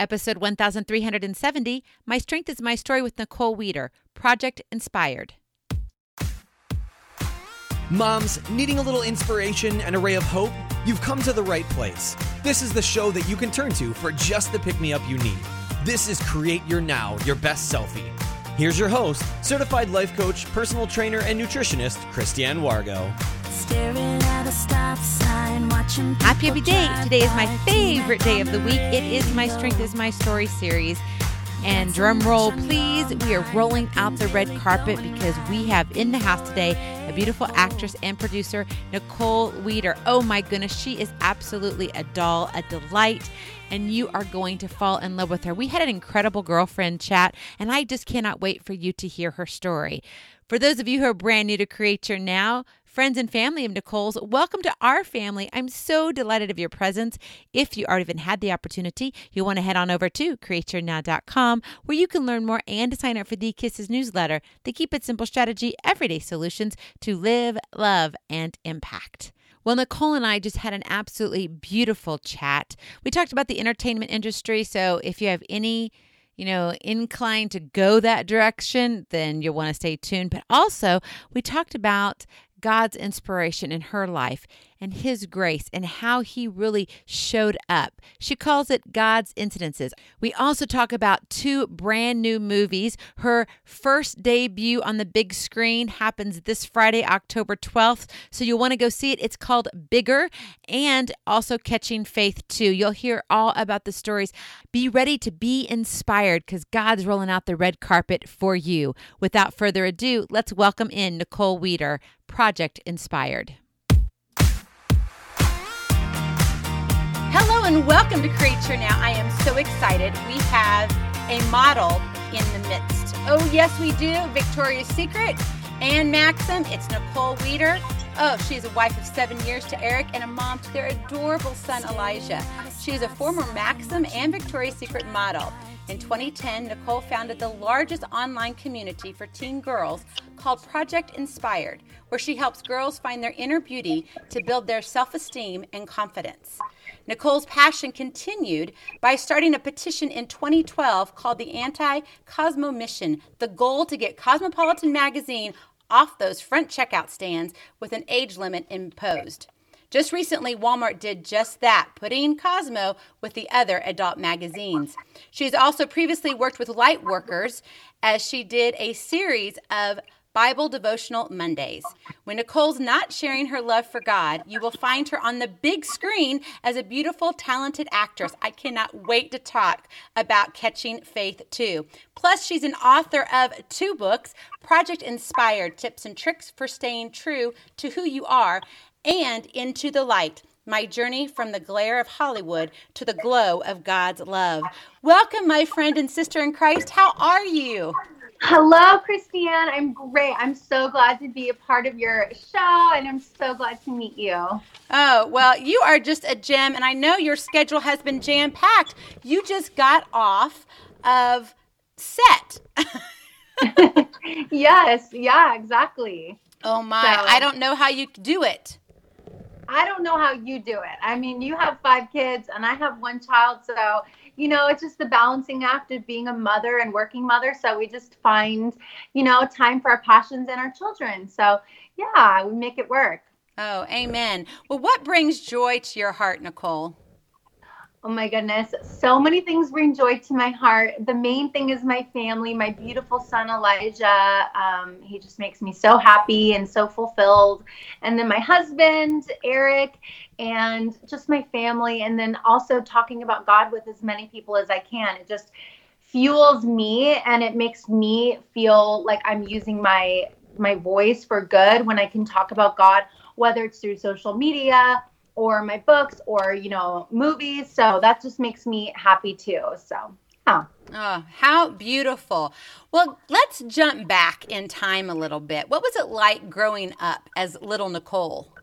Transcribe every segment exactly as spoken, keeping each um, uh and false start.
Episode one thousand three hundred seventy, My Strength is My Story with Nicole Weeder, Project Inspired. Moms, needing a little inspiration and a ray of hope? You've come to the right place. This is the show that you can turn to for just the pick-me-up you need. This is Create Your Now, Your Best Selfie. Here's your host, certified life coach, personal trainer, and nutritionist, Christiane Wargo. At a stop sign, watching Happy Happy Day! Today is my favorite day of the week. It is My Strength is My Story series. And drum roll, please. We are rolling out the red carpet because we have in the house today a beautiful actress and producer, Nicole Weeder. Oh my goodness, she is absolutely a doll, a delight, and you are going to fall in love with her. We had an incredible girlfriend chat, and I just cannot wait for you to hear her story. For those of you who are brand new to Create Your Now, friends and family of Nicole's, welcome to our family. I'm so delighted of your presence. If you already even had the opportunity, you'll want to head on over to create your now dot com where you can learn more and to sign up for the Kisses newsletter, the Keep It Simple Strategy Everyday Solutions to Live, Love, and Impact. Well, Nicole and I just had an absolutely beautiful chat. We talked about the entertainment industry, so if you have any you know, inclined to go that direction, then you'll want to stay tuned. But also, we talked about God's inspiration in her life and His grace and how He really showed up. She calls it God's incidences. We also talk about two brand new movies. Her first debut on the big screen happens this Friday, October twelfth. So you'll want to go see it. It's called Bigger, and also Catching Faith too. You'll hear all about the stories. Be ready to be inspired because God's rolling out the red carpet for you. Without further ado, let's welcome in Nicole Weeder, Project Inspired. Hello and welcome to Create Your Now. I am so excited. We have a model in the midst. Oh, yes, we do. Victoria's Secret and Maxim. It's Nicole Weeder. Oh, she's a wife of seven years to Eric and a mom to their adorable son, Elijah. She is a former Maxim and Victoria's Secret model. In twenty ten, Nicole founded the largest online community for teen girls called Project Inspired, where she helps girls find their inner beauty to build their self-esteem and confidence. Nicole's passion continued by starting a petition in twenty twelve called the Anti-Cosmo Mission, the goal to get Cosmopolitan magazine off those front checkout stands with an age limit imposed. Just recently, Walmart did just that, putting Cosmo with the other adult magazines. She has also previously worked with Lightworkers as she did a series of Bible Devotional Mondays. When Nicole's not sharing her love for God, you will find her on the big screen as a beautiful, talented actress. I cannot wait to talk about Catching Faith too. Plus, she's an author of two books, Project Inspired, Tips and Tricks for Staying True to Who You Are, and Into the Light, My Journey from the Glare of Hollywood to the Glow of God's Love. Welcome, my friend and sister in Christ. How are you? Hello, Christiane. I'm great. I'm so glad to be a part of your show, and I'm so glad to meet you. Oh, well, you are just a gem, and I know your schedule has been jam-packed. You just got off of set. Yes, yeah, exactly. Oh, my. So, I don't know how you do it. I don't know how you do it. I mean, you have five kids, and I have one child, so you know, it's just the balancing act of being a mother and working mother. So we just find, you know, time for our passions and our children. So yeah, we make it work. Oh, amen. Well, what brings joy to your heart, Nicole? Oh my goodness. So many things bring joy to my heart. The main thing is my family, my beautiful son, Elijah. Um, he just makes me so happy and so fulfilled. And then my husband, Eric, and just my family. And then also talking about God with as many people as I can. It just fuels me, and it makes me feel like I'm using my, my voice for good when I can talk about God, whether it's through social media or my books or, you know, movies. So that just makes me happy too. So, yeah. Oh, how beautiful. Well, let's jump back in time a little bit. What was it like growing up as little Nicole?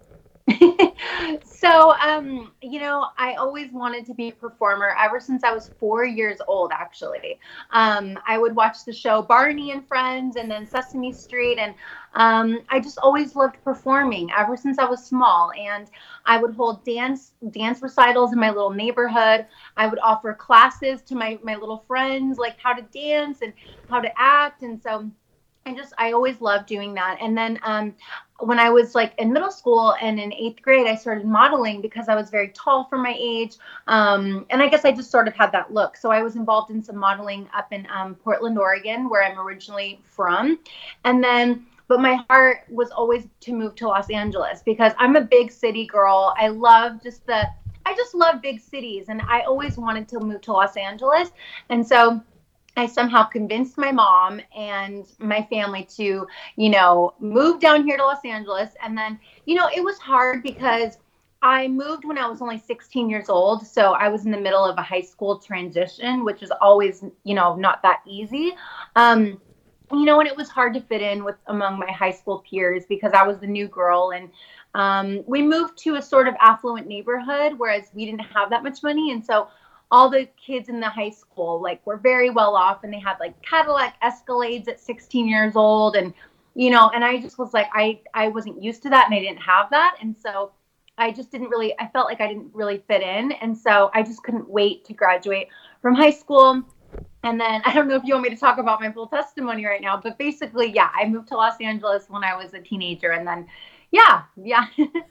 So, um, you know, I always wanted to be a performer ever since I was four years old, actually. Um, I would watch the show Barney and Friends and then Sesame Street. And um, I just always loved performing ever since I was small. And I would hold dance dance recitals in my little neighborhood. I would offer classes to my, my little friends, like how to dance and how to act. And so I just, I always loved doing that. And then um, when I was like in middle school and in eighth grade, I started modeling because I was very tall for my age. Um, and I guess I just sort of had that look. So I was involved in some modeling up in um, Portland, Oregon, where I'm originally from. And then, but my heart was always to move to Los Angeles because I'm a big city girl. I love just the, I just love big cities. And I always wanted to move to Los Angeles. And so I somehow convinced my mom and my family to, you know, move down here to Los Angeles. And then, you know, it was hard because I moved when I was only sixteen years old. So I was in the middle of a high school transition, which is always, you know, not that easy. Um, you know, and it was hard to fit in with among my high school peers because I was the new girl. And um, we moved to a sort of affluent neighborhood, whereas we didn't have that much money. And so all the kids in the high school, like, were very well off, and they had like Cadillac Escalades at sixteen years old. And, you know, and I just was like, I, I wasn't used to that, and I didn't have that. And so I just didn't really, I felt like I didn't really fit in. And so I just couldn't wait to graduate from high school. And then I don't know if you want me to talk about my full testimony right now, but basically, yeah, I moved to Los Angeles when I was a teenager. And then, yeah, yeah.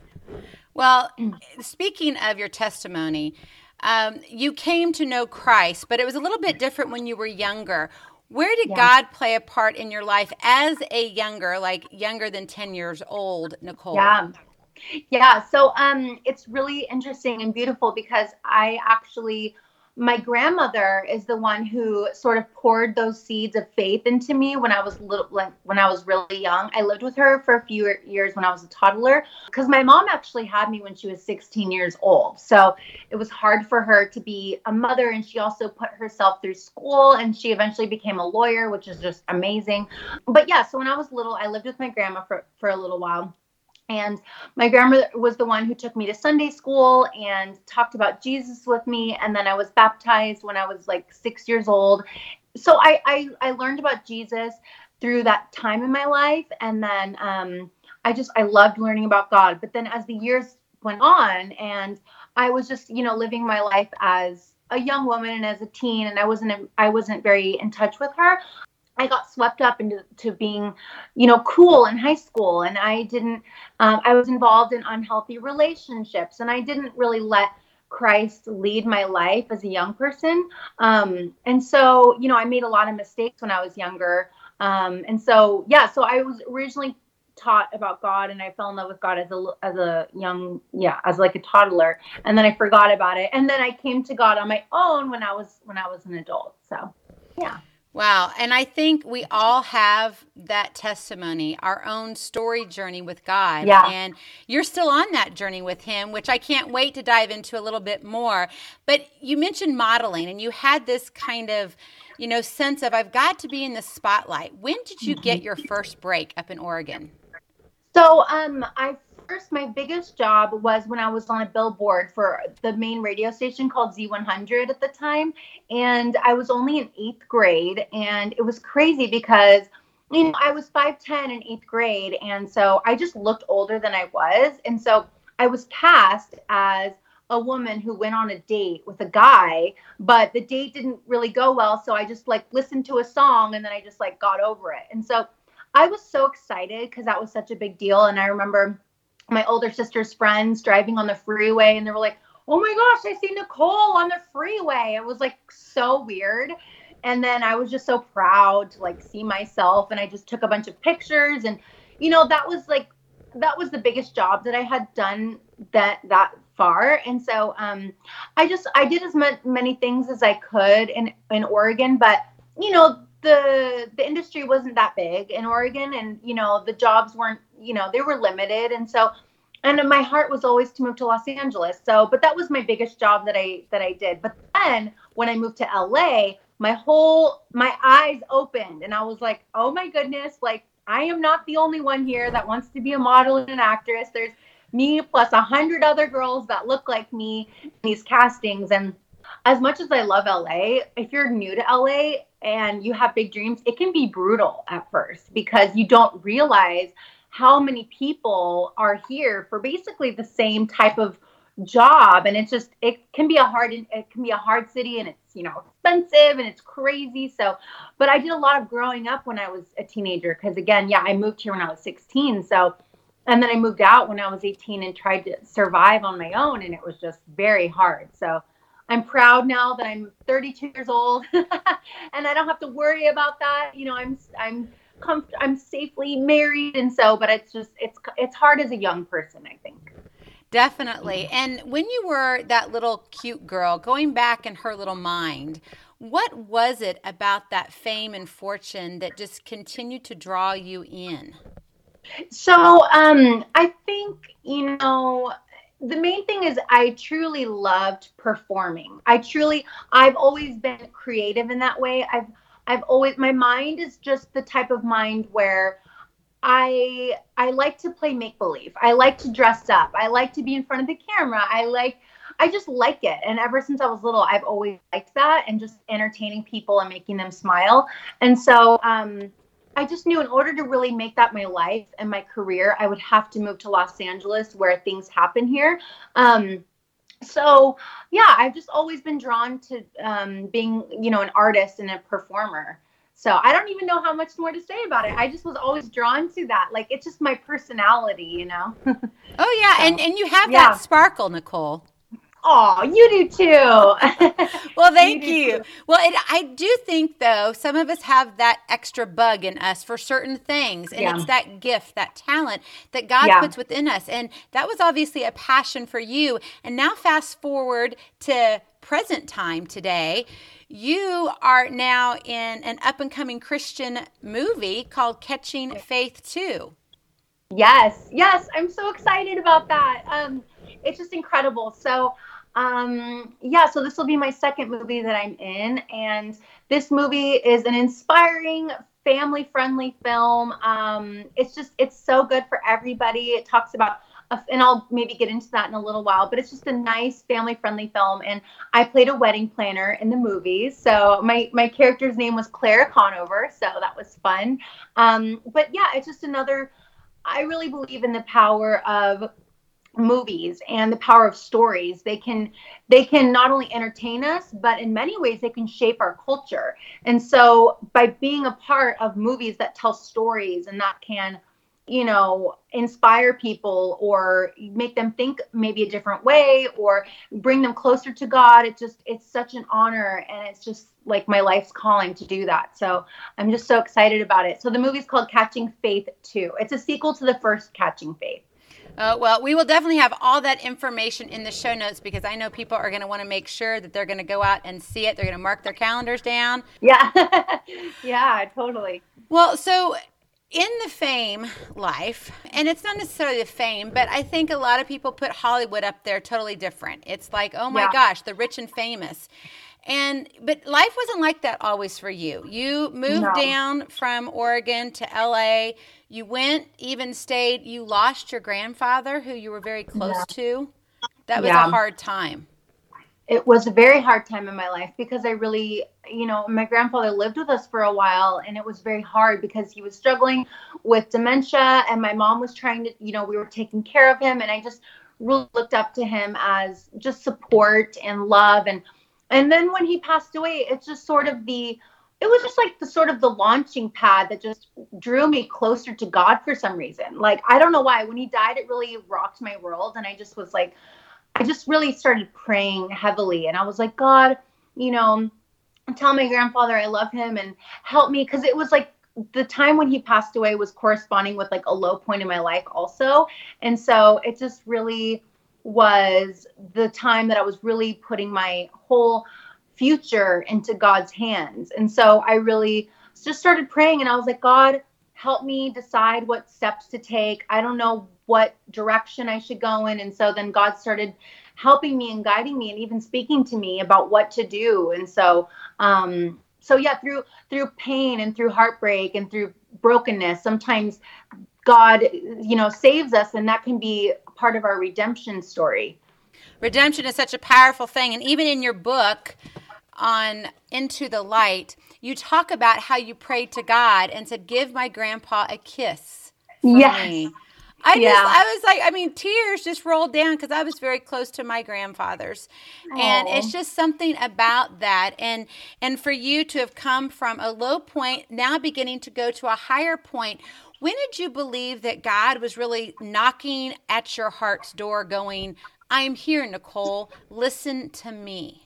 Well, speaking of your testimony, Um, you came to know Christ, but it was a little bit different when you were younger. Where did Yeah. God play a part in your life as a younger, like younger than ten years old, Nicole? Yeah. Yeah. So um, it's really interesting and beautiful because I actually, my grandmother is the one who sort of poured those seeds of faith into me when I was little, like when I was really young. I lived with her for a few years when I was a toddler because my mom actually had me when she was sixteen years old. So it was hard for her to be a mother, and she also put herself through school, and she eventually became a lawyer, which is just amazing. But yeah, so when I was little, I lived with my grandma for, for a little while. And my grandmother was the one who took me to Sunday school and talked about Jesus with me. And then I was baptized when I was like six years old. So I, I, I learned about Jesus through that time in my life. And then um, I just, I loved learning about God. But then as the years went on and I was just, you know, living my life as a young woman and as a teen, and I wasn't, I wasn't very in touch with her. I got swept up into to being, you know, cool in high school. And I didn't, um, I was involved in unhealthy relationships, and I didn't really let Christ lead my life as a young person. Um, and so, you know, I made a lot of mistakes when I was younger. Um, and so, yeah, so I was originally taught about God, and I fell in love with God as a, as a young, yeah, as like a toddler. And then I forgot about it. And then I came to God on my own when I was, when I was an adult. So, yeah. Wow. And I think we all have that testimony, our own story journey with God. Yeah. And you're still on that journey with him, which I can't wait to dive into a little bit more. But you mentioned modeling, and you had this kind of, you know, sense of, I've got to be in the spotlight. When did you get your first break up in Oregon? So um, I first, my biggest job was when I was on a billboard for the main radio station called Z one hundred at the time. And I was only in eighth grade. And it was crazy because, you know, I was five ten in eighth grade. And so I just looked older than I was. And so I was cast as a woman who went on a date with a guy, but the date didn't really go well. So I just like listened to a song, and then I just like got over it. And so I was so excited because that was such a big deal. And I remember my older sister's friends driving on the freeway, and they were like, oh my gosh, I see Nicole on the freeway. It was like so weird. And then I was just so proud to like see myself, and I just took a bunch of pictures. And, you know, that was like, that was the biggest job that I had done that, that far. And so um, I just, I did as ma- many things as I could in, in Oregon, but, you know, the, the industry wasn't that big in Oregon, and, you know, the jobs weren't, you know, they were limited. And so, and my heart was always to move to Los Angeles. So, but that was my biggest job that I, that I did. But then when I moved to L A, my whole, my eyes opened, and I was like, oh my goodness, like I am not the only one here that wants to be a model and an actress. There's me plus a hundred other girls that look like me in these castings. And as much as I love L A, if you're new to L A and you have big dreams, it can be brutal at first because you don't realize how many people are here for basically the same type of job. And it's just, it can be a hard, it can be a hard city, and it's, you know, expensive and it's crazy. So, but I did a lot of growing up when I was a teenager. Cause again, yeah, I moved here when I was sixteen. So, and then I moved out when I was eighteen and tried to survive on my own. And it was just very hard. So I'm proud now that I'm thirty-two years old and I don't have to worry about that. You know, I'm, I'm, comf- I'm safely married. And so, but it's just, it's, it's hard as a young person, I think. Definitely. And when you were that little cute girl, going back in her little mind, what was it about that fame and fortune that just continued to draw you in? So um, I think, you know, the main thing is I truly loved performing. I truly, I've always been creative in that way. I've, I've always, my mind is just the type of mind where I I like to play make-believe. I like to dress up. I like to be in front of the camera. I like, I just like it. And ever since I was little, I've always liked that and just entertaining people and making them smile. And so um, I just knew in order to really make that my life and my career, I would have to move to Los Angeles where things happen here. Um, so yeah, I've just always been drawn to um, being, you know, an artist and a performer. So I don't even know how much more to say about it. I just was always drawn to that. Like, it's just my personality, you know? Oh, yeah. So, and, and you have yeah. that sparkle, Nicole. Oh, you do too. Well, thank you. you. you. Well, it, I do think, though, some of us have that extra bug in us for certain things. And yeah. it's that gift, that talent that God yeah. puts within us. And that was obviously a passion for you. And now fast forward to present time today. You are now in an up-and-coming Christian movie called Catching Faith two. Yes, yes. I'm so excited about that. Um, it's just incredible. So, um, yeah, so this will be my second movie that I'm in. And this movie is an inspiring, family-friendly film. Um, it's just, it's so good for everybody. It talks about and I'll maybe get into that in a little while, but it's just a nice family-friendly film. And I played a wedding planner in the movie. So my, my character's name was Clara Conover. So that was fun. Um, but yeah, it's just another, I really believe in the power of movies and the power of stories. They can, they can not only entertain us, but in many ways they can shape our culture. And so by being a part of movies that tell stories and that can, you know, inspire people or make them think maybe a different way or bring them closer to God. It just, it's such an honor. And it's just like my life's calling to do that. So I'm just so excited about it. So the movie's called Catching Faith two. It's a sequel to the first Catching Faith. Uh, well, we will definitely have all that information in the show notes because I know people are going to want to make sure that they're going to go out and see it. They're going to mark their calendars down. Yeah. Yeah, totally. Well, so in the fame life, and it's not necessarily the fame, but I think a lot of people put Hollywood up there totally different. It's like, oh my yeah. gosh, the rich and famous. And, but life wasn't like that always for you. You moved no. down from Oregon to L A. You went, even stayed, you lost your grandfather who you were very close yeah. to. That was yeah. a hard time. It was a very hard time in my life because I really, you know, my grandfather lived with us for a while and it was very hard because he was struggling with dementia and my mom was trying to, you know, we were taking care of him and I just really looked up to him as just support and love. And, and then when he passed away, it's just sort of the, it was just like the sort of the launching pad that just drew me closer to God for some reason. Like, I don't know why. When he died, it really rocked my world. And I just was like, I just really started praying heavily. And I was like, God, you know, tell my grandfather I love him and help me. Because it was like the time when he passed away was corresponding with like a low point in my life also. And so it just really was the time that I was really putting my whole future into God's hands. And so I really just started praying and I was like, God, help me decide what steps to take. I don't know what direction I should go in. And so then God started helping me and guiding me and even speaking to me about what to do. And so, um, so yeah, through, through pain and through heartbreak and through brokenness, sometimes God, you know, saves us, and that can be part of our redemption story. Redemption is such a powerful thing. And even in your book on Into the Light, you talk about how you prayed to God and said, give my grandpa a kiss for Yes. me. I Yeah. just, I was like, I mean, tears just rolled down because I was very close to my grandfathers. And Aw. it's just something about that. And, and for you to have come from a low point, now beginning to go to a higher point, when did you believe that God was really knocking at your heart's door going, I'm here, Nicole, listen to me?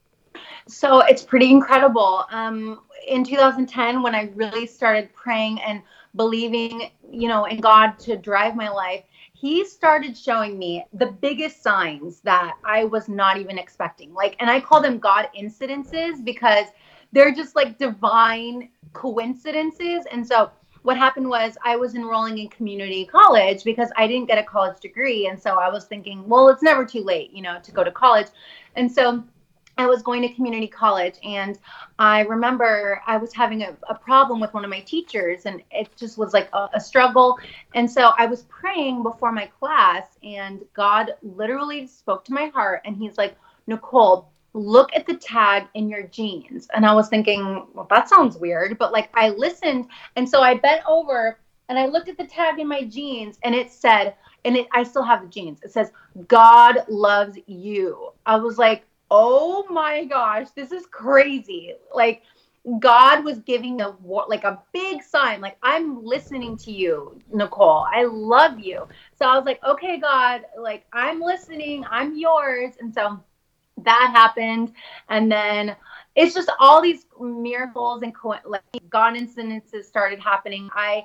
So it's pretty incredible. Um, in two thousand ten, when I really started praying and believing, you know, in God to drive my life, he started showing me the biggest signs that I was not even expecting. Like, and I call them God incidences because they're just like divine coincidences. And so what happened was I was enrolling in community college because I didn't get a college degree. And so I was thinking, well, it's never too late, you know, to go to college. And so I was going to community college, and I remember I was having a, a problem with one of my teachers, and it just was like a, a struggle. And so I was praying before my class, and God literally spoke to my heart, and he's like, Nicole, look at the tag in your jeans. And I was thinking, well, that sounds weird, but like I listened. And so I bent over and I looked at the tag in my jeans, and it said, and it, I still have the jeans. It says, God loves you. I was like, oh my gosh, this is crazy. Like God was giving a like a big sign, like I'm listening to you, Nicole. I love you. So I was like, okay, God, like I'm listening. I'm yours. And so that happened. And then it's just all these miracles and co- like God incidences started happening. I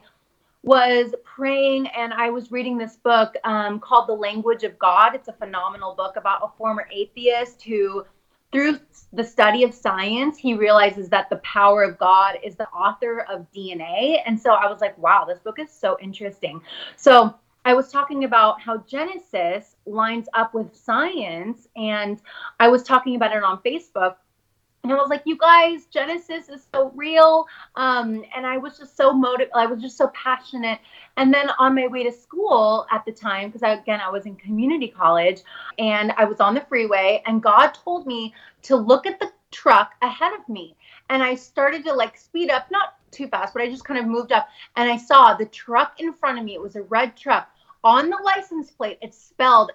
was praying and I was reading this book um, called The Language of God. It's a phenomenal book about a former atheist who, through the study of science, he realizes that the power of God is the author of D N A. And so I was like, wow, this book is so interesting. So I was talking about how Genesis lines up with science, and I was talking about it on Facebook. And I was like, you guys, Genesis is so real. Um, and I was just so motivated. I was just so passionate. And then on my way to school at the time, because I, again, I was in community college, and I was on the freeway, and God told me to look at the truck ahead of me. And I started to like speed up, not too fast, but I just kind of moved up. And I saw the truck in front of me. It was a red truck. On the license plate, it spelled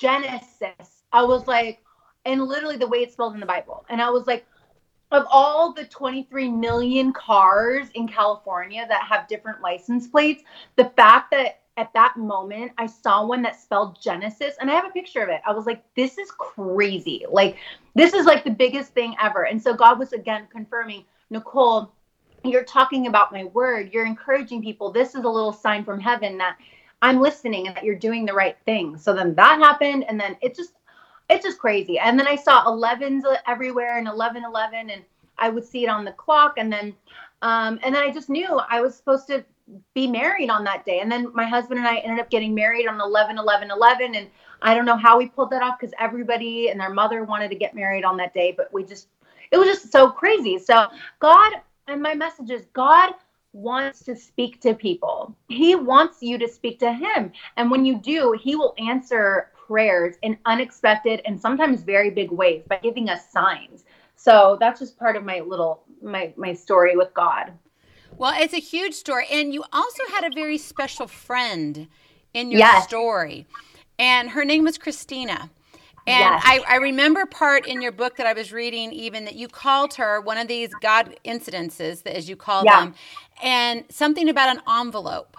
Genesis. I was like, and literally the way it's spelled in the Bible. And I was like, of all the twenty-three million cars in California that have different license plates, the fact that at that moment I saw one that spelled Genesis, and I have a picture of it. I was like, this is crazy. Like, this is like the biggest thing ever. And so God was again confirming, Nicole, you're talking about my word. You're encouraging people. This is a little sign from heaven that I'm listening and that you're doing the right thing. So then that happened. And then it just, it's just crazy. And then I saw elevens everywhere and eleven eleven, and I would see it on the clock. And then, um, and then I just knew I was supposed to be married on that day. And then my husband and I ended up getting married on eleven eleven eleven. And I don't know how we pulled that off, because everybody and their mother wanted to get married on that day, but we just, it was just so crazy. So God, and my message is, God wants to speak to people. He wants you to speak to him. And when you do, he will answer prayers in unexpected and sometimes very big ways by giving us signs. So that's just part of my little, my, my story with God. Well, it's a huge story. And you also had a very special friend in your Yes. story. And her name was Christina. And Yes. I, I remember part in your book that I was reading even that you called her one of these God incidences, as you call Yeah. them, and something about an envelope.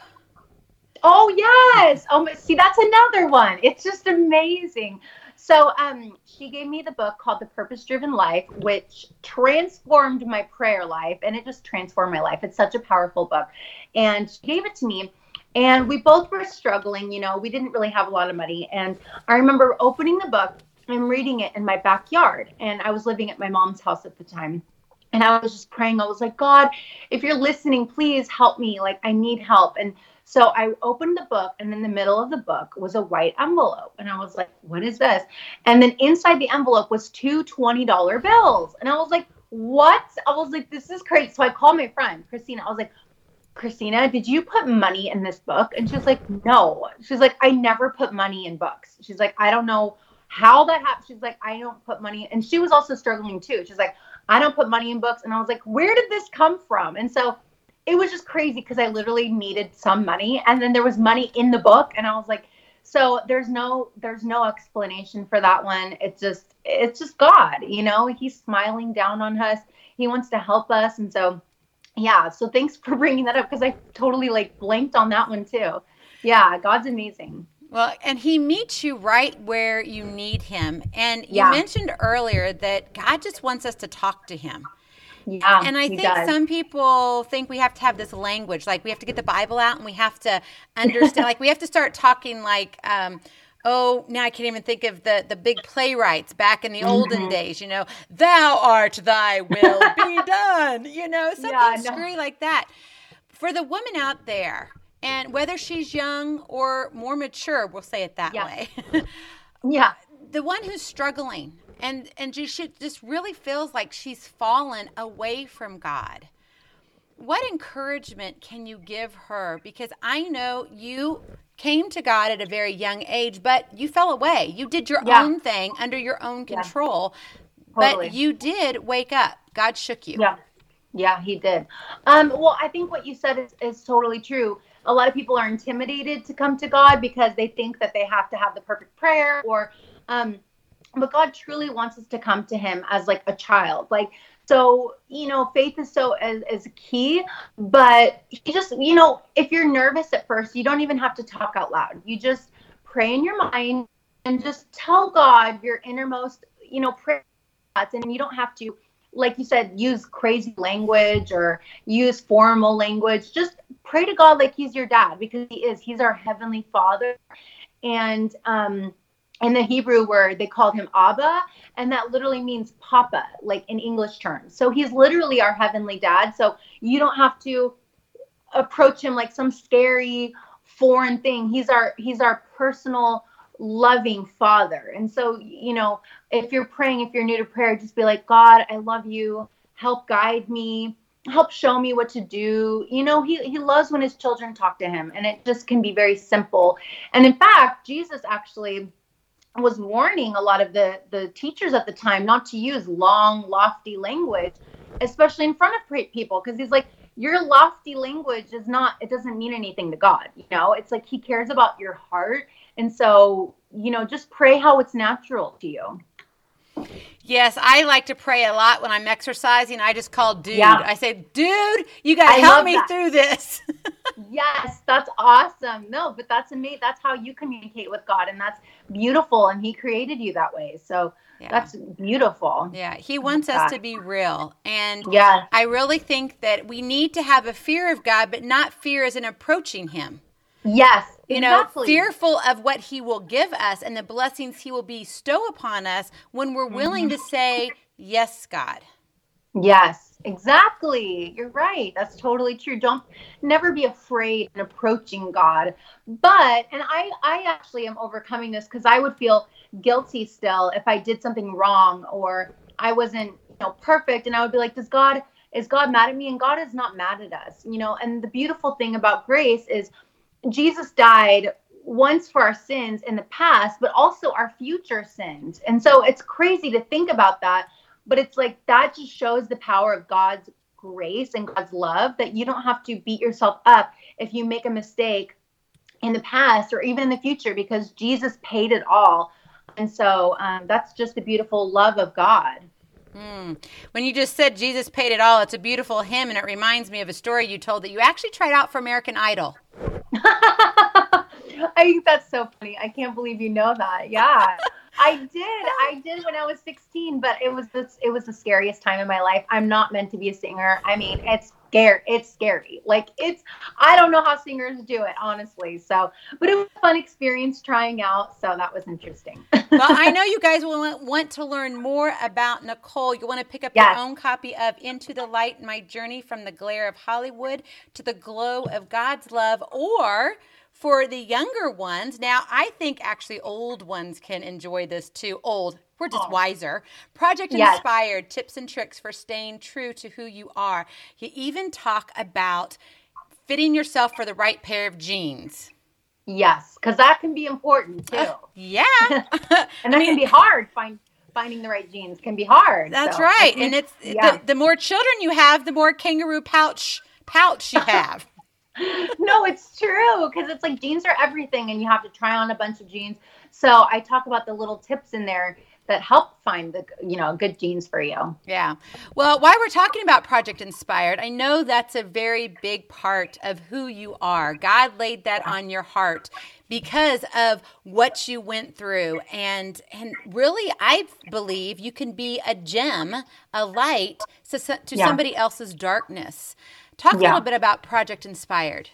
Oh, yes. Oh, see, that's another one. It's just amazing. So um, she gave me the book called The Purpose-Driven Life, which transformed my prayer life, and it just transformed my life. It's such a powerful book. And she gave it to me, and we both were struggling. You know, we didn't really have a lot of money. And I remember opening the book and reading it in my backyard. And I was living at my mom's house at the time. And I was just praying. I was like, God, if you're listening, please help me. Like, I need help. And so I opened the book, and in the middle of the book was a white envelope. And I was like, what is this? And then inside the envelope was two twenty dollar bills. And I was like, what? I was like, this is crazy. So I called my friend, Christina. I was like, Christina, did you put money in this book? And she's like, no. She's like, I never put money in books. She's like, I don't know how that happened. She's like, I don't put money. And she was also struggling too. She's like, I don't put money in books. And I was like, where did this come from? And so it was just crazy because I literally needed some money. And then there was money in the book. And I was like, so there's no, there's no explanation for that one. It's just, it's just God, you know, he's smiling down on us. He wants to help us. And so yeah. So thanks for bringing that up because I totally like blanked on that one too. Yeah. God's amazing. Well, and he meets you right where you need him. And you Yeah. mentioned earlier that God just wants us to talk to him. Yeah. And I he think does. some people think we have to have this language, like we have to get the Bible out and we have to understand, like we have to start talking like, um, oh, now I can't even think of the, the big playwrights back in the olden Mm-hmm. days, you know, thou art thy will be done, you know, something Yeah, no. screwy like that. For the woman out there, and whether she's young or more mature, we'll say it that Yeah. way, Yeah. the one who's struggling and, and she should, just really feels like she's fallen away from God. What encouragement can you give her? Because I know you came to God at a very young age, but you fell away. You did your Yeah. own thing under your own Yeah. control, Totally. but you did wake up. God shook you. Yeah. Yeah, he did. Um, well, I think what you said is, is totally true. A lot of people are intimidated to come to God because they think that they have to have the perfect prayer or, um, but God truly wants us to come to him as like a child. Like, so, you know, faith is so is, is key, but you just, you know, if you're nervous at first, you don't even have to talk out loud. You just pray in your mind and just tell God your innermost, you know, prayer thoughts. And you don't have to, like you said, use crazy language or use formal language. Just pray to God like he's your dad, because he is. He's our heavenly father. And um, in the Hebrew word, they called him Abba, and that literally means papa, like in English terms. So he's literally our heavenly dad. So you don't have to approach him like some scary foreign thing. He's our he's our personal loving father. And so, you know, if you're praying, if you're new to prayer, just be like, God, I love you. Help guide me. Help show me what to do. You know, he, he loves when his children talk to him, and it just can be very simple. And in fact, Jesus actually was warning a lot of the, the teachers at the time not to use long, lofty language, especially in front of people, because he's like, your lofty language is not, it doesn't mean anything to God. You know, it's like he cares about your heart. And so, you know, just pray how it's natural to you. Yes, I like to pray a lot when I'm exercising. I just call dude. Yeah. I say, dude, you got I to help love me that. through this. Yes, that's awesome. No, but that's amazing. That's how you communicate with God, and that's beautiful. And he created you that way. So Yeah. that's beautiful. Yeah, he wants us to be real. And Yeah. I really think that we need to have a fear of God, but not fear as in approaching him. Yes, You know, exactly. fearful of what he will give us and the blessings he will bestow upon us when we're willing Mm-hmm. to say, yes, God. Yes, exactly. You're right. That's totally true. Don't never be afraid in approaching God. But, and I, I actually am overcoming this because I would feel guilty still if I did something wrong or I wasn't, you know, perfect. And I would be like, does God, is God mad at me? And God is not mad at us, you know. And the beautiful thing about grace is Jesus died once for our sins in the past, but also our future sins. And so it's crazy to think about that. But it's like that just shows the power of God's grace and God's love, that you don't have to beat yourself up if you make a mistake in the past or even in the future, because Jesus paid it all. And so um, that's just the beautiful love of God. Mm. When you just said Jesus paid it all, it's a beautiful hymn, and it reminds me of a story you told that you actually tried out for American Idol. I think that's so funny. I can't believe you know that. Yeah, I did. I did when I was sixteen, but it was this, it was the scariest time in my life. I'm not meant to be a singer. I mean, it's scary. It's scary. Like it's, I don't know how singers do it, honestly. So, but it was a fun experience trying out. So that was interesting. Well, I know you guys will want to learn more about Nicole. You want to pick up Yes. your own copy of Into the Light, My Journey from the Glare of Hollywood to the Glow of God's Love, or for the younger ones, now I think actually old ones can enjoy this too. Old, we're just wiser. Project Yes. Inspired, tips and tricks for staying true to who you are. You even talk about fitting yourself for the right pair of jeans. Yes, because that can be important too. Uh, yeah. And that I mean, can be hard. Find, finding the right jeans can be hard. That's so. right. And it's yeah. the, the more children you have, the more kangaroo pouch pouch you have. No, it's true. Because it's like jeans are everything and you have to try on a bunch of jeans. So I talk about the little tips in there that help find the, you know, good jeans for you. Yeah. Well, while we're talking about Project Inspired, I know that's a very big part of who you are. God laid that on your heart because of what you went through. And and really, I believe you can be a gem, a light to, to yeah. somebody else's darkness. Talk a yeah. little bit about Project Inspired.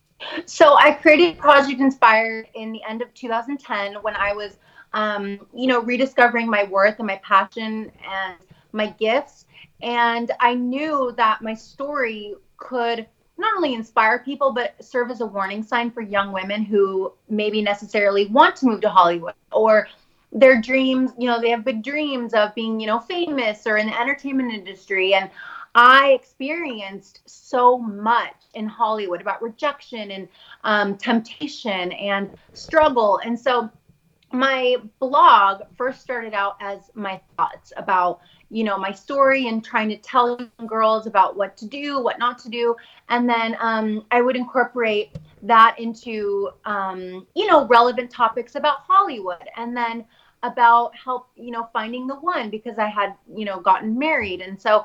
So I created Project Inspired in the end of two thousand ten when I was, um, you know, rediscovering my worth and my passion and my gifts. And I knew that my story could not only inspire people, but serve as a warning sign for young women who maybe necessarily want to move to Hollywood or their dreams, you know, they have big dreams of being, you know, famous or in the entertainment industry. And I experienced so much in Hollywood about rejection and um, temptation and struggle. And so my blog first started out as my thoughts about, you know, my story and trying to tell young girls about what to do, what not to do. And then um, I would incorporate that into, um, you know, relevant topics about Hollywood and then about help, you know, finding the one because I had, you know, gotten married. And so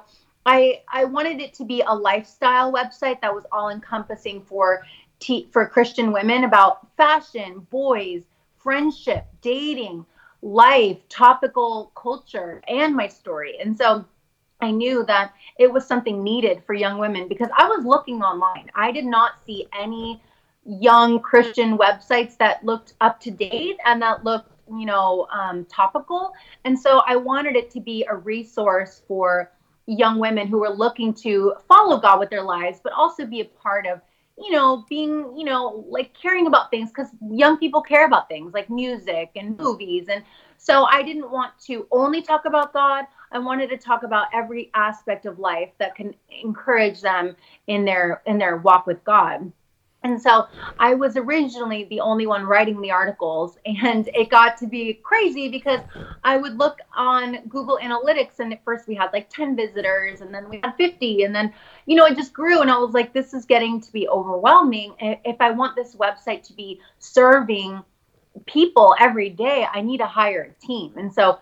I I wanted it to be a lifestyle website that was all encompassing for te- for Christian women about fashion, boys, friendship, dating, life, topical culture, and my story. And so I knew that it was something needed for young women because I was looking online. I did not see any young Christian websites that looked up to date and that looked, you know, um, topical. And so I wanted it to be a resource for young women who were looking to follow God with their lives, but also be a part of, you know, being, you know, like caring about things because young people care about things like music and movies. And so I didn't want to only talk about God. I wanted to talk about every aspect of life that can encourage them in their in their walk with God. And so I was originally the only one writing the articles, and it got to be crazy because I would look on Google Analytics, and at first we had like ten visitors, and then we had fifty, and then, you know, it just grew, and I was like, this is getting to be overwhelming. If I want this website to be serving people every day, I need to hire a team. And so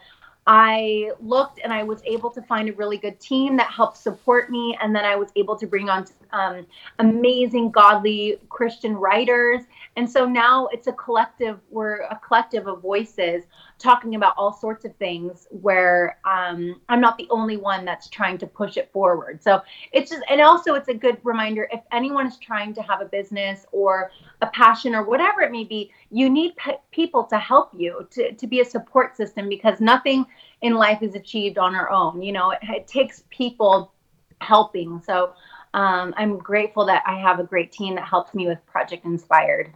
I looked and I was able to find a really good team that helped support me. And then I was able to bring on um, amazing, godly Christian writers. And so now it's a collective, we're a collective of voices talking about all sorts of things where um, I'm not the only one that's trying to push it forward. So it's just, and also it's a good reminder, if anyone is trying to have a business or a passion or whatever it may be, you need pe- people to help you, to, to be a support system, because nothing in life is achieved on our own. You know, it, it takes people helping. So um, I'm grateful that I have a great team that helps me with Project Inspired.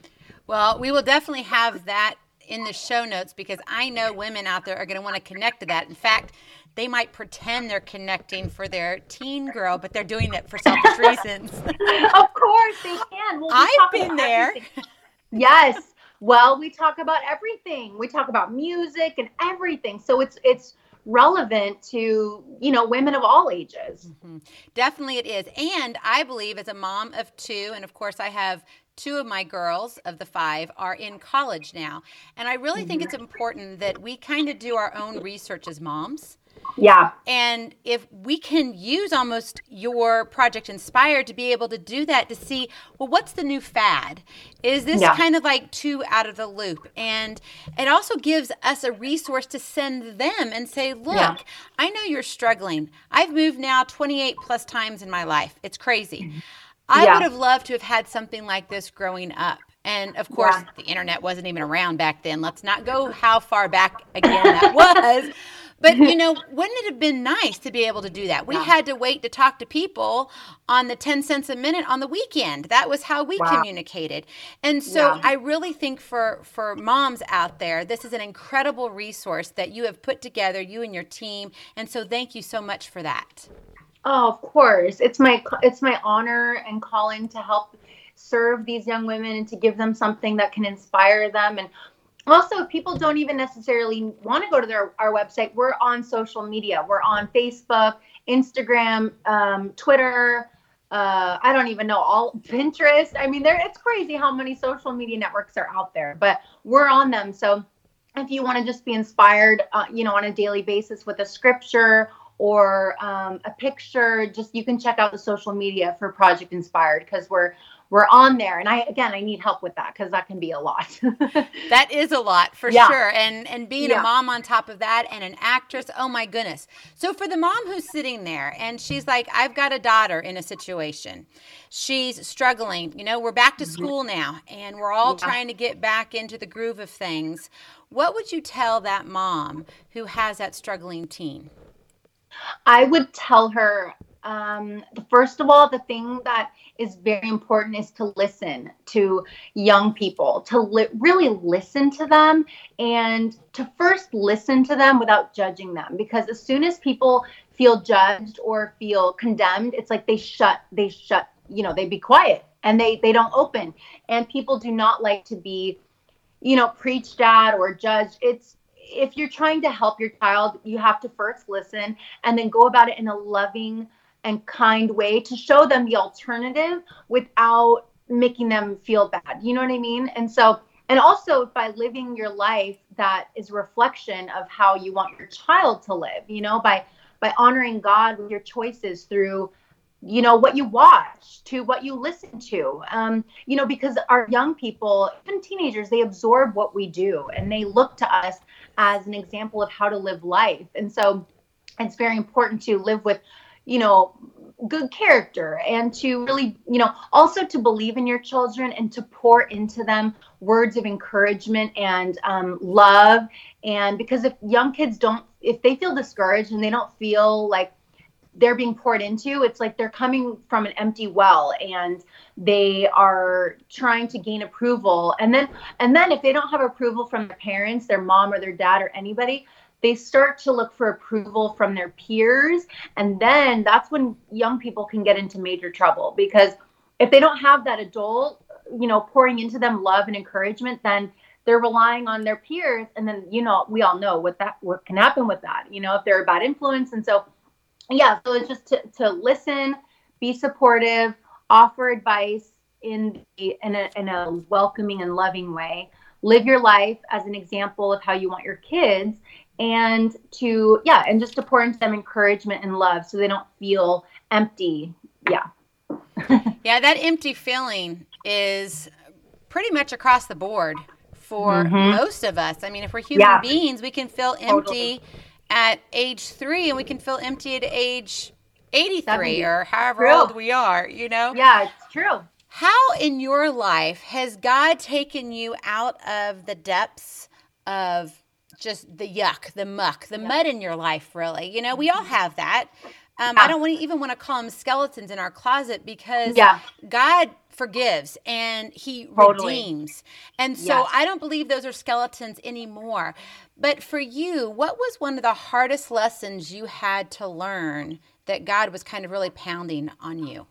Well, we will definitely have that in the show notes because I know women out there are going to want to connect to that. In fact, they might pretend they're connecting for their teen girl, but they're doing it for selfish reasons. Of course they can. Well, we I've been there. Everything. Yes. Well, we talk about everything. We talk about music and everything. So it's it's relevant to, you know, women of all ages. Mm-hmm. Definitely it is. And I believe as a mom of two, and of course I have two of my girls of the five are in college now. And I really mm-hmm. think it's important that we kind of do our own research as moms. Yeah. And if we can use almost your Project Inspired to be able to do that, to see, well, what's the new fad? Is this yeah. kind of like too out of the loop? And it also gives us a resource to send them and say, look, yeah. I know you're struggling. I've moved now twenty-eight plus times in my life. It's crazy. Mm-hmm. I yeah. would have loved to have had something like this growing up. And of course, yeah. the internet wasn't even around back then. Let's not go how far back again that was. But, you know, wouldn't it have been nice to be able to do that? We yeah. had to wait to talk to people on the ten cents a minute on the weekend. That was how we wow. communicated. And so yeah. I really think for, for moms out there, this is an incredible resource that you have put together, you and your team. And so thank you so much for that. Oh, of course. It's my it's my honor and calling to help serve these young women and to give them something that can inspire them. And also, if people don't even necessarily want to go to their our website, we're on social media. We're on Facebook, Instagram, um, Twitter. Uh, I don't even know, all Pinterest. I mean, there it's crazy how many social media networks are out there, but we're on them. So if you want to just be inspired, uh, you know, on a daily basis with a scripture or um, a picture, just you can check out the social media for Project Inspired, because we're we're on there. And I again, I need help with that because that can be a lot. That is a lot for Yeah. sure. And and being Yeah. a mom on top of that and an actress, oh my goodness. So for the mom who's sitting there and she's like, I've got a daughter in a situation. She's struggling. You know, we're back to school now and we're all Yeah. trying to get back into the groove of things. What would you tell that mom who has that struggling teen? I would tell her, um, first of all, the thing that is very important is to listen to young people, to li- really listen to them, and to first listen to them without judging them. Because as soon as people feel judged or feel condemned, it's like they shut, they shut, you know, they be quiet and they, they don't open. And people do not like to be, you know, preached at or judged. It's, if you're trying to help your child, you have to first listen and then go about it in a loving and kind way to show them the alternative without making them feel bad. You know what I mean? And so, and also by living your life that is a reflection of how you want your child to live, you know, by, by honoring God with your choices through, you know, what you watch to what you listen to, um, you know, because our young people, even teenagers, they absorb what we do and they look to us as an example of how to live life. And so it's very important to live with, you know, good character and to really, you know, also to believe in your children and to pour into them words of encouragement and um, love. And because if young kids don't, if they feel discouraged and they don't feel like they're being poured into, it's like they're coming from an empty well and they are trying to gain approval. And then, and then if they don't have approval from their parents, their mom or their dad or anybody, they start to look for approval from their peers. And then that's when young people can get into major trouble, because if they don't have that adult, you know, pouring into them love and encouragement, then they're relying on their peers. And then, you know, we all know what that, what can happen with that, you know, if they're a bad influence. And so, yeah, so it's just to, to listen, be supportive, offer advice in the, in a, in a welcoming and loving way, live your life as an example of how you want your kids, and to, yeah, and just to pour into them encouragement and love so they don't feel empty. Yeah. Yeah, that empty feeling is pretty much across the board for Mhm. most of us. I mean, if we're human Yeah. beings, we can feel empty Totally. at age three and we can feel empty at age eighty-three seventy. or however True. old we are, you know? Yeah, it's true. How in your life has God taken you out of the depths of just the yuck, the muck, the mud in your life, really? You know, we all have that. Um, I Yeah. don't want to even want to call them skeletons in our closet, because Yeah. God forgives and he Totally. redeems. And so Yes. I don't believe those are skeletons anymore. But for you, what was one of the hardest lessons you had to learn that God was kind of really pounding on you?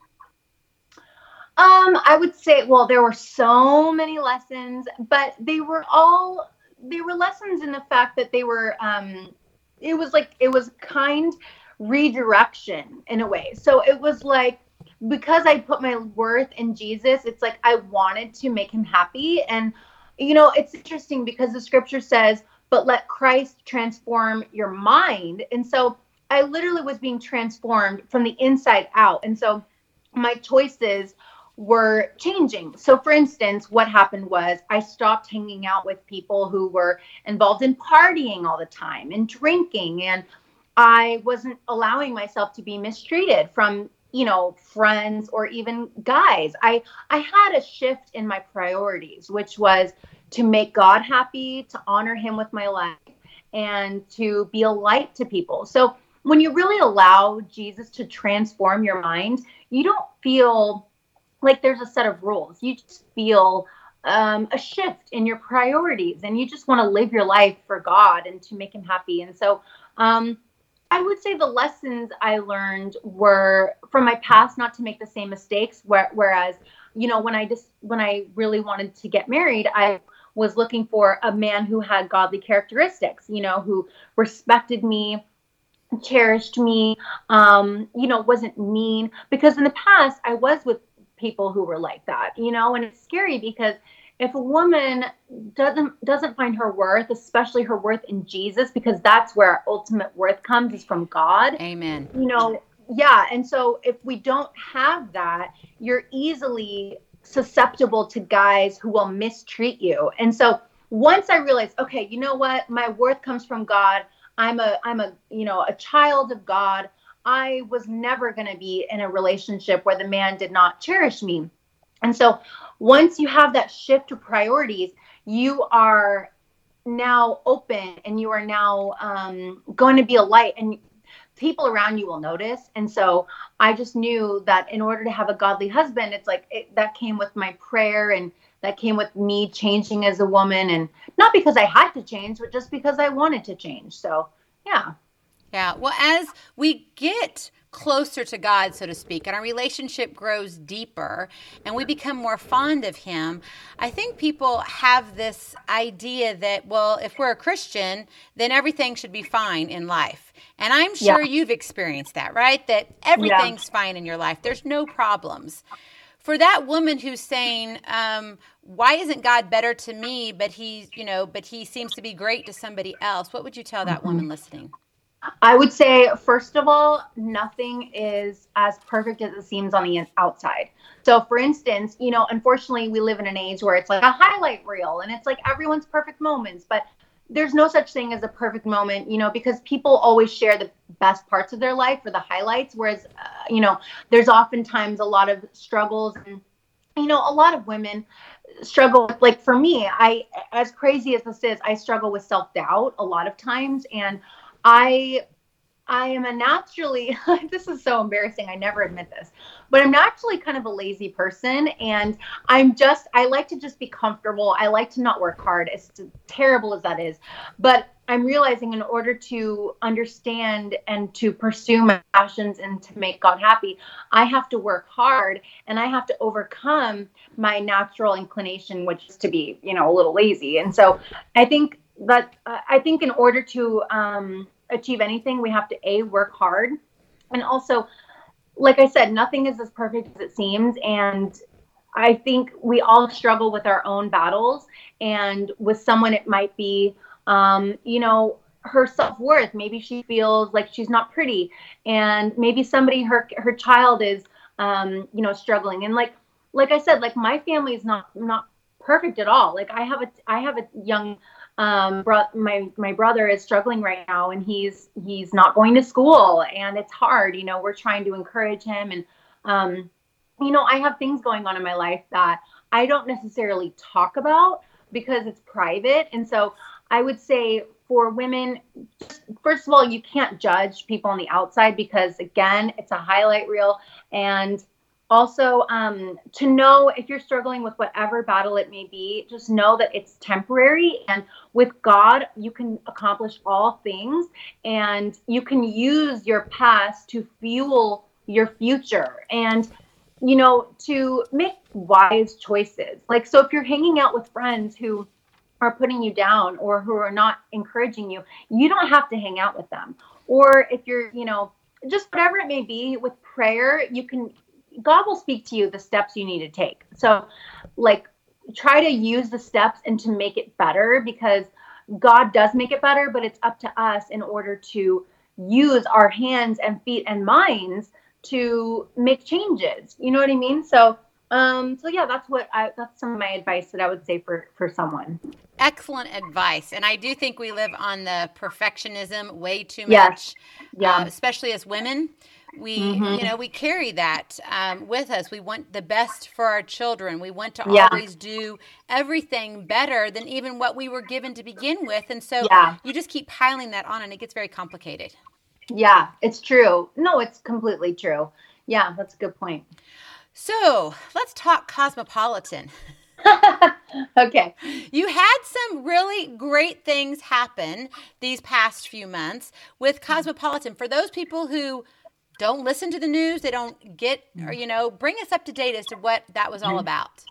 Um, I would say, well, there were so many lessons, but they were all, they were lessons in the fact that they were, um, it was like, it was kind redirection in a way. So it was like, because I put my worth in Jesus, it's like I wanted to make him happy. And, you know, it's interesting because the scripture says, but let Christ transform your mind. And so I literally was being transformed from the inside out. And so my choices were changing. So for instance, what happened was I stopped hanging out with people who were involved in partying all the time and drinking. And I wasn't allowing myself to be mistreated from, you know, friends or even guys. I, I had a shift in my priorities, which was to make God happy, to honor him with my life, and to be a light to people. So when you really allow Jesus to transform your mind, you don't feel like there's a set of rules. You just feel um, a shift in your priorities, and you just want to live your life for God and to make him happy. And so, um, I would say the lessons I learned were from my past, not to make the same mistakes. Where, whereas, you know, when I just when I really wanted to get married, I was looking for a man who had godly characteristics, you know, who respected me, cherished me, um, you know, wasn't mean. Because in the past, I was with people who were like that, you know, and it's scary because if a woman doesn't doesn't find her worth, especially her worth in Jesus, because that's where our ultimate worth comes, is from God. Amen. You know, yeah. And so if we don't have that, you're easily susceptible to guys who will mistreat you. And so once I realized, okay, you know what, my worth comes from God. I'm a I'm a you know a child of God. I was never going to be in a relationship where the man did not cherish me. And so once you have that shift of priorities, you are now open and you are now um, going to be a light, and people around you will notice. And so I just knew that in order to have a godly husband, it's like it, that came with my prayer, and that came with me changing as a woman, and not because I had to change, but just because I wanted to change. So, yeah. Yeah. Well, as we get closer to God, so to speak, and our relationship grows deeper and we become more fond of him, I think people have this idea that, well, if we're a Christian, then everything should be fine in life. And I'm sure yeah. you've experienced that, right? That everything's yeah. fine in your life. There's no problems. For that woman who's saying, um, why isn't God better to me, but he's, you know, but he seems to be great to somebody else, what would you tell that mm-hmm. woman listening? I would say, first of all, nothing is as perfect as it seems on the outside. So, for instance, you know, unfortunately, we live in an age where it's like a highlight reel, and it's like everyone's perfect moments, but there's no such thing as a perfect moment, you know, because people always share the best parts of their life or the highlights, whereas, uh, you know, there's oftentimes a lot of struggles, and, you know, a lot of women struggle with, like, for me, I, as crazy as this is, I struggle with self-doubt a lot of times, and I I am a naturally, this is so embarrassing, I never admit this, but I'm naturally kind of a lazy person, and I'm just, I like to just be comfortable. I like to not work hard, as terrible as that is. But I'm realizing in order to understand and to pursue my passions and to make God happy, I have to work hard, and I have to overcome my natural inclination, which is to be, you know, a little lazy. And so I think that, uh, I think in order to, um, achieve anything, we have to A, work hard. And also, like I said, nothing is as perfect as it seems. And I think we all struggle with our own battles. And with someone, it might be, um, you know, her self-worth. Maybe she feels like she's not pretty. And maybe somebody, her her child is, um, you know, struggling. And like, like I said, like my family is not, not perfect at all. Like I have a, I have a young Um, bro- my, my brother is struggling right now, and he's, he's not going to school, and it's hard, you know, we're trying to encourage him. And, um, you know, I have things going on in my life that I don't necessarily talk about because it's private. And so I would say for women, just, first of all, you can't judge people on the outside because, again, it's a highlight reel. And also, um, to know if you're struggling with whatever battle it may be, just know that it's temporary. And with God, you can accomplish all things, and you can use your past to fuel your future and, you know, to make wise choices. Like, so if you're hanging out with friends who are putting you down or who are not encouraging you, you don't have to hang out with them. Or if you're, you know, just whatever it may be, with prayer, you can, God will speak to you the steps you need to take. So like try to use the steps and to make it better, because God does make it better, but it's up to us in order to use our hands and feet and minds to make changes. You know what I mean? So, um, so yeah, that's what I, that's some of my advice that I would say for, for someone. Excellent advice. And I do think we live on the perfectionism way too much, yes. yeah. uh, especially as women. We, mm-hmm. you know, we carry that um, with us. We want the best for our children. We want to yeah. always do everything better than even what we were given to begin with. And so yeah. you just keep piling that on, and it gets very complicated. Yeah, it's true. No, it's completely true. Yeah, that's a good point. So let's talk Cosmopolitan. Okay. You had some really great things happen these past few months with Cosmopolitan. For those people who don't listen to the news, they don't get, or, you know, bring us up to date as to what that was all about.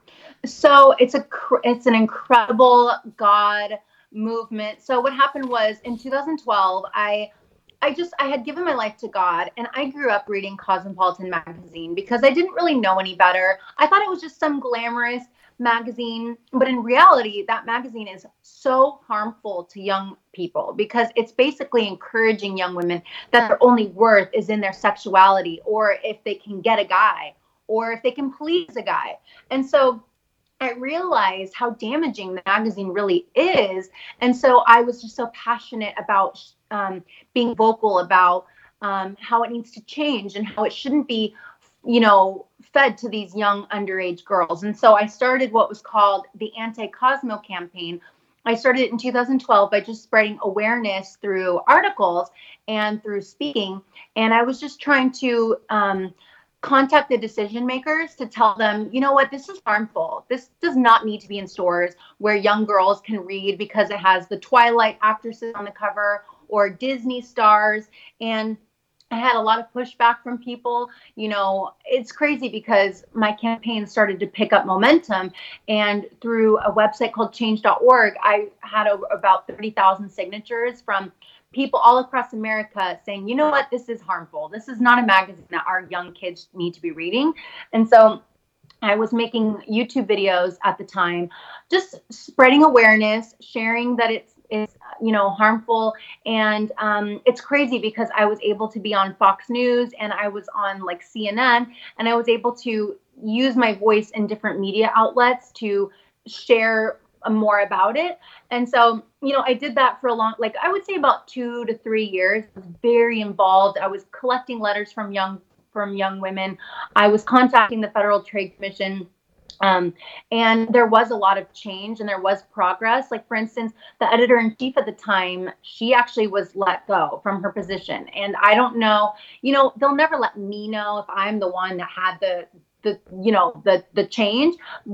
So it's a it's an incredible God movement. So what happened was in two thousand twelve, I I just I had given my life to God, and I grew up reading Cosmopolitan magazine because I didn't really know any better. I thought it was just some glamorous magazine, but in reality, that magazine is so harmful to young people because it's basically encouraging young women that their only worth is in their sexuality, or if they can get a guy, or if they can please a guy. And so I realized how damaging the magazine really is. And so I was just so passionate about um, being vocal about um, how it needs to change and how it shouldn't be, you know, fed to these young underage girls. And so I started what was called the Anti-Cosmo campaign. I started it in two thousand twelve by just spreading awareness through articles and through speaking. And I was just trying to um, contact the decision makers to tell them, you know what, this is harmful. This does not need to be in stores where young girls can read because it has the Twilight actresses on the cover or Disney stars. And I had a lot of pushback from people. You know, it's crazy because my campaign started to pick up momentum. And through a website called change dot org, I had over about thirty thousand signatures from people all across America saying, you know what, this is harmful. This is not a magazine that our young kids need to be reading. And so I was making YouTube videos at the time, just spreading awareness, sharing that it's, it's you know, harmful. And um, it's crazy because I was able to be on Fox News and I was on like C N N, and I was able to use my voice in different media outlets to share more about it. And so, you know, I did that for a long, like I would say about two to three years. I was very involved. I was collecting letters from young, from young women. I was contacting the Federal Trade Commission. Um, and there was a lot of change and there was progress. Like, for instance, the editor-in-chief at the time, she actually was let go from her position. And I don't know, you know, they'll never let me know if I'm the one that had the, the, you know, the, the change,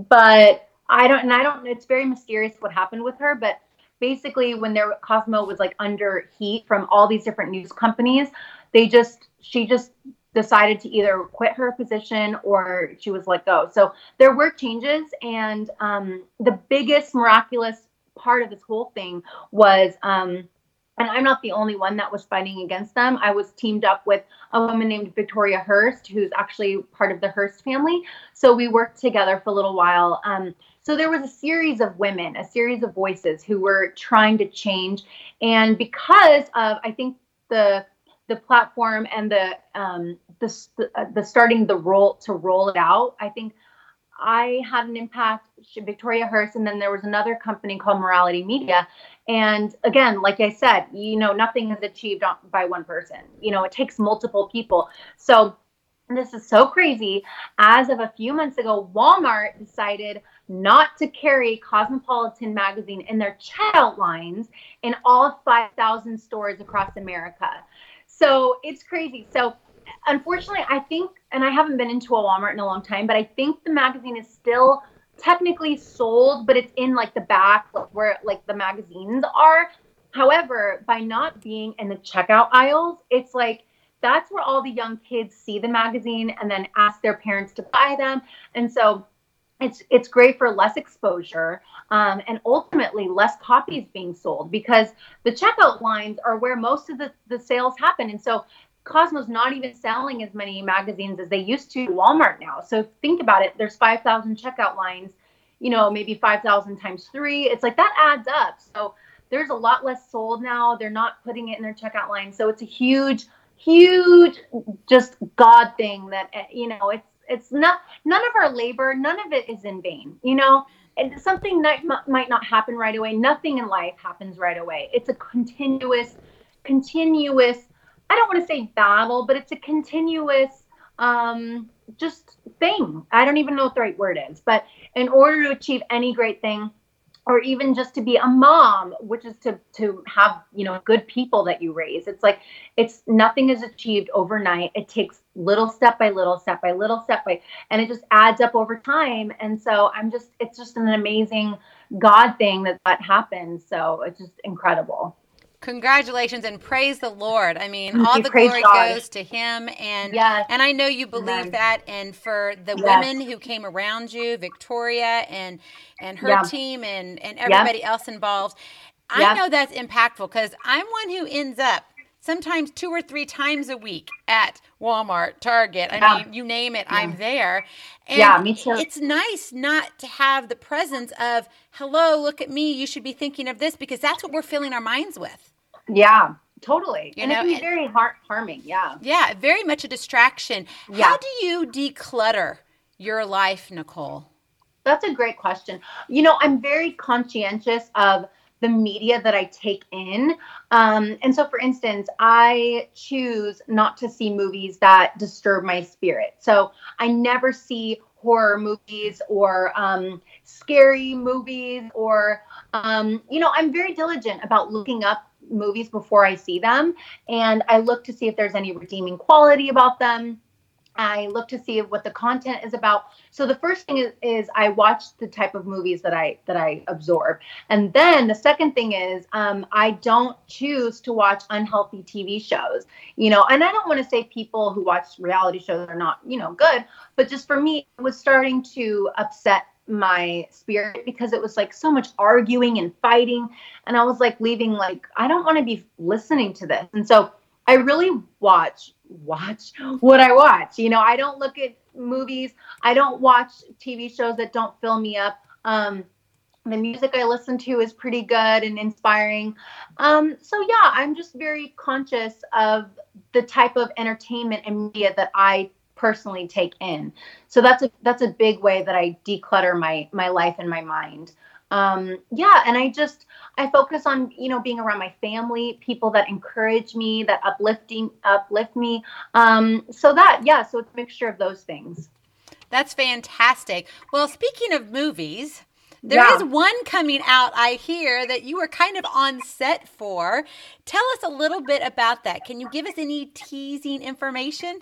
but I don't, and I don't, it's very mysterious what happened with her, but basically when their Cosmo was like under heat from all these different news companies, they just, she just decided to either quit her position or she was let go. So there were changes. And um, the biggest miraculous part of this whole thing was, um, and I'm not the only one that was fighting against them. I was teamed up with a woman named Victoria Hearst, who's actually part of the Hearst family. So we worked together for a little while. Um, so there was a series of women, a series of voices who were trying to change. And because of, I think, the the platform and the um, the the starting the roll to roll it out, I think I had an impact. Victoria Hearst, and then there was another company called Morality Media. And again, like I said, you know, nothing is achieved by one person. You know, it takes multiple people. So this is so crazy. As of a few months ago, Walmart decided not to carry Cosmopolitan magazine in their checkout lines in all five thousand stores across America. So it's crazy. So unfortunately, I think, and I haven't been into a Walmart in a long time, but I think the magazine is still technically sold, but it's in like the back, like where like the magazines are. However, by not being in the checkout aisles, it's like that's where all the young kids see the magazine and then ask their parents to buy them. And so it's it's great for less exposure um, and ultimately less copies being sold, because the checkout lines are where most of the, the sales happen. And so Cosmo's not even selling as many magazines as they used to Walmart now. So think about it. There's five thousand checkout lines, you know, maybe five thousand times three. It's like that adds up. So there's a lot less sold now. They're not putting it in their checkout line. So it's a huge, huge, just God thing that, you know, it's, it's not, none of our labor, none of it is in vain, you know, and something that might not happen right away. Nothing in life happens right away. It's a continuous, continuous, I don't want to say battle, but it's a continuous, um, just thing. I don't even know what the right word is, but in order to achieve any great thing, or even just to be a mom, which is to to have, you know, good people that you raise. It's like, it's nothing is achieved overnight. It takes little step by little step by little step by, and it just adds up over time. And so I'm just, it's just an amazing God thing that that happens. So it's just incredible. Congratulations and praise the Lord. I mean, Thank all you. the Praise glory God. goes to him. And Yes. and I know you believe Amen. that. And for the Yes. women who came around you, Victoria and and her Yeah. team and, and everybody else involved, I Yeah. know that's impactful because I'm one who ends up sometimes two or three times a week at Walmart, Target. I Yeah. mean, you name it, I'm there. And Yeah, me too. it's nice not to have the presence of, hello, look at me, you should be thinking of this, because that's what we're filling our minds with. Yeah, totally. You and know, it can be and- very har- harming. Yeah. Yeah, very much a distraction. Yeah. How do you declutter your life, Nicole? That's a great question. You know, I'm very conscientious of the media that I take in. Um, and so, for instance, I choose not to see movies that disturb my spirit. So I never see horror movies or um, scary movies or, um, you know, I'm very diligent about looking up movies before I see them. And I look to see if there's any redeeming quality about them. I look to see what the content is about. So the first thing is, is I watch the type of movies that I that I absorb. And then the second thing is um, I don't choose to watch unhealthy T V shows. You know, and I don't want to say people who watch reality shows are not, you know, good, but just for me, it was starting to upset my spirit because it was like so much arguing and fighting. And I was like leaving like, I don't want to be listening to this. And so I really watch, watch what I watch. You know, I don't look at movies. I don't watch T V shows that don't fill me up. Um, the music I listen to is pretty good and inspiring. Um, so yeah, I'm just very conscious of the type of entertainment and media that I personally take in. So that's a, that's a big way that I declutter my, my life and my mind. Um, yeah. And I just, I focus on, you know, being around my family, people that encourage me, that uplifting, uplift me. Um, so that, yeah, so it's a mixture of those things. That's fantastic. Well, speaking of movies, there yeah. is one coming out, I hear, that you were kind of on set for. Tell us a little bit about that. Can you give us any teasing information?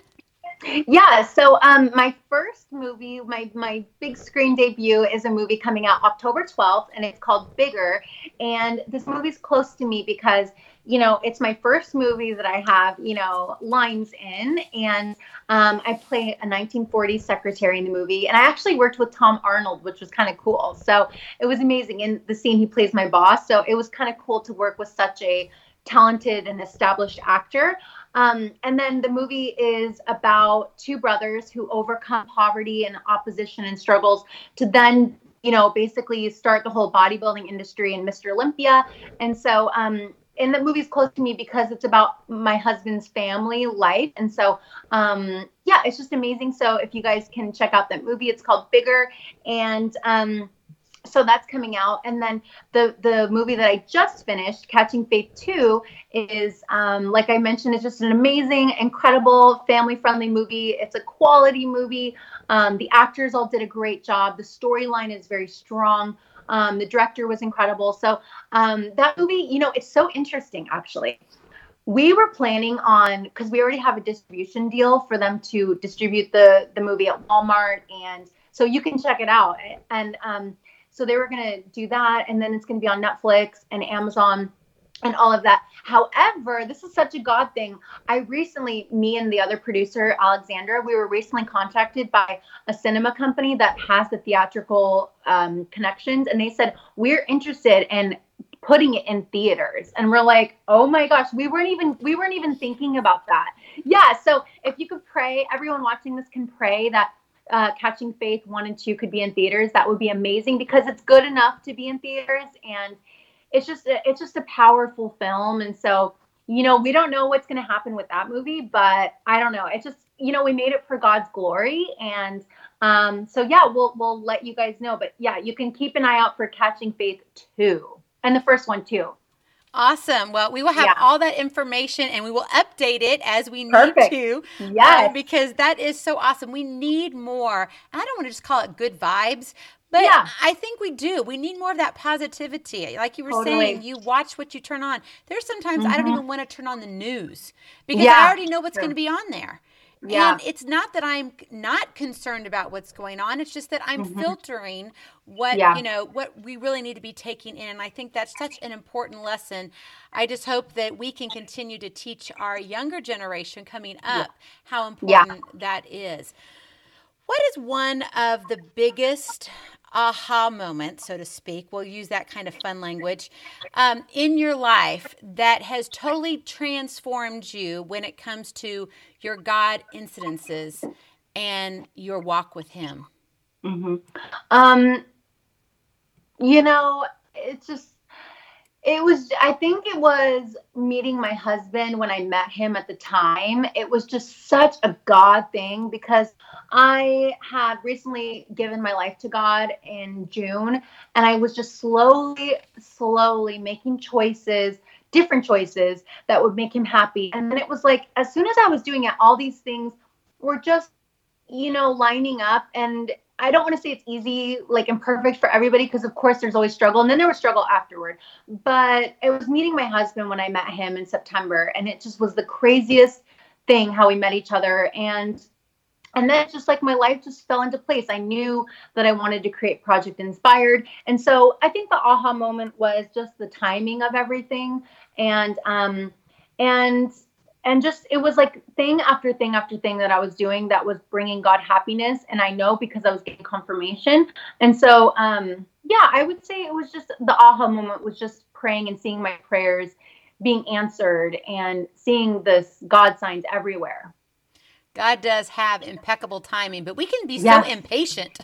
Yeah, so um, my first movie, my my big screen debut is a movie coming out October twelfth, and it's called Bigger. And this movie's close to me because, you know, it's my first movie that I have, you know, lines in. And um, I play a nineteen forties secretary in the movie. And I actually worked with Tom Arnold, which was kind of cool. So it was amazing. In the scene, he plays my boss. So it was kind of cool to work with such a talented and established actor. Um, and then the movie is about two brothers who overcome poverty and opposition and struggles to then, you know, basically start the whole bodybuilding industry and Mister Olympia. And so, um, and the movie's close to me because it's about my husband's family life. And so, um, yeah, it's just amazing. So if you guys can check out that movie, it's called Bigger. And, um, so that's coming out. And then the, the movie that I just finished, Catching Faith two, is, um, like I mentioned, it's just an amazing, incredible, family-friendly movie. It's a quality movie. Um, the actors all did a great job. The storyline is very strong. Um, the director was incredible. So um, that movie, you know, it's so interesting, actually. We were planning on, because we already have a distribution deal for them to distribute the, the movie at Walmart. And so you can check it out. And um So they were going to do that, and then it's going to be on Netflix and Amazon and all of that. However, this is such a God thing. I recently, me and the other producer, Alexandra, we were recently contacted by a cinema company that has the theatrical um, connections, and they said, we're interested in putting it in theaters. And we're like, oh my gosh, we weren't even we weren't even thinking about that. Yeah, so if you could pray, everyone watching this can pray that Uh, Catching Faith one and two could be in theaters. That would be amazing because it's good enough to be in theaters, and it's just a, it's just a powerful film. And so, you know, we don't know what's going to happen with that movie, but I don't know. It's just, you know, we made it for God's glory, and um, so yeah, we'll we'll let you guys know. But yeah, you can keep an eye out for Catching Faith two and the first one too. Awesome. Well, we will have yeah. all that information, and we will update it as we need Perfect. to. Yes. Uh, because that is so awesome. We need more. I don't want to just call it good vibes, But Yeah. I think we do. We need more of that positivity. Like you were Totally. saying, you watch what you turn on. There's sometimes I don't even want to turn on the news because Yeah, I already know what's true. going to be on there. Yeah. And it's not that I'm not concerned about what's going on. It's just that I'm filtering what, Yeah. you know, what we really need to be taking in. And I think that's such an important lesson. I just hope that we can continue to teach our younger generation coming up how important that is. What is one of the biggest aha moments, so to speak, we'll use that kind of fun language, um, in your life that has totally transformed you when it comes to your God incidences and your walk with Him? Mm-hmm. Um, you know, it's just, it was, I think it was meeting my husband when I met him at the time. It was just such a God thing because I had recently given my life to God in June, and I was just slowly, slowly making choices, different choices that would make him happy. And then it was like, as soon as I was doing it, all these things were just, you know, lining up. And I don't want to say it's easy, like, and perfect for everybody, because of course there's always struggle. And then there was struggle afterward. But it was meeting my husband when I met him in September. And it just was the craziest thing how we met each other. And and then just like my life just fell into place. I knew that I wanted to create Project Inspired. And so I think the aha moment was just the timing of everything. And um and And just, it was like thing after thing after thing that I was doing that was bringing God happiness. And I know because I was getting confirmation. And so, um, yeah, I would say it was just the aha moment was just praying and seeing my prayers being answered and seeing this God signs everywhere. God does have impeccable timing, but we can be Yes. so impatient.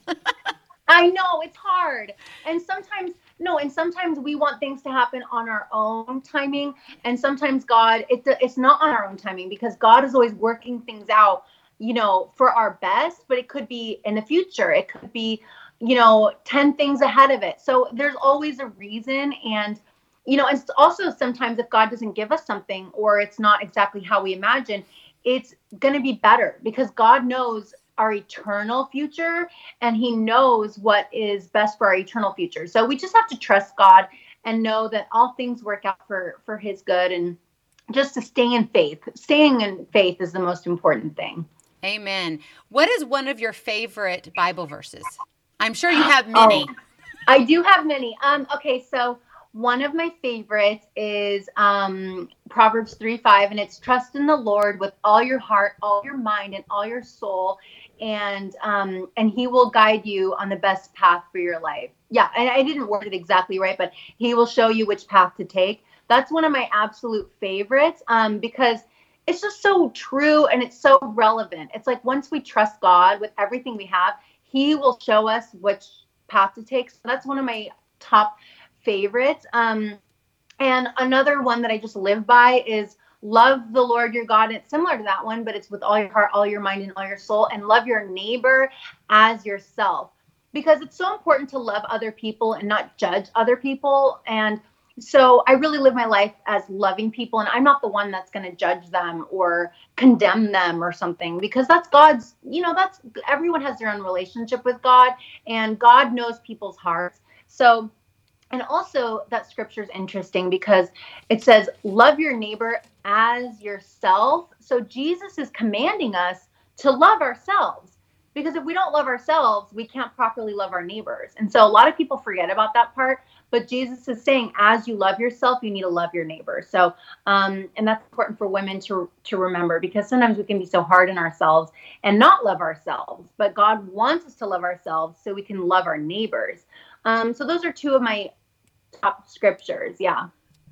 I know, it's hard. And sometimes, no, and sometimes we want things to happen on our own timing. And sometimes God, it's, it's not on our own timing, because God is always working things out, you know, for our best, but it could be in the future. It could be, you know, ten things ahead of it. So there's always a reason. And, you know, and also sometimes if God doesn't give us something, or it's not exactly how we imagine, it's going to be better, because God knows our eternal future, and He knows what is best for our eternal future. So we just have to trust God and know that all things work out for, for His good, and just to stay in faith. Staying in faith is the most important thing. Amen. What is one of your favorite Bible verses? I'm sure you have many. Oh, I do have many. Um, okay, so one of my favorites is um, Proverbs three five, and it's trust in the Lord with all your heart, all your mind, and all your soul, and um, and He will guide you on the best path for your life. Yeah, and I didn't word it exactly right, but He will show you which path to take. That's one of my absolute favorites um, because it's just so true, and it's so relevant. It's like once we trust God with everything we have, He will show us which path to take. So that's one of my top favorites. Um, and another one that I just live by is love the Lord your God. And it's similar to that one, but it's with all your heart, all your mind, and all your soul, and love your neighbor as yourself, because it's so important to love other people and not judge other people. And so I really live my life as loving people, and I'm not the one that's going to judge them or condemn them or something, because that's God's, you know, that's, everyone has their own relationship with God, and God knows people's hearts. So, and also that scripture is interesting because it says, love your neighbor as yourself. So Jesus is commanding us to love ourselves, because if we don't love ourselves, we can't properly love our neighbors. And so a lot of people forget about that part, but Jesus is saying, as you love yourself, you need to love your neighbor. So, um, and that's important for women to, to remember, because sometimes we can be so hard on ourselves and not love ourselves, but God wants us to love ourselves so we can love our neighbors. Um, so those are two of my top scriptures. Yeah.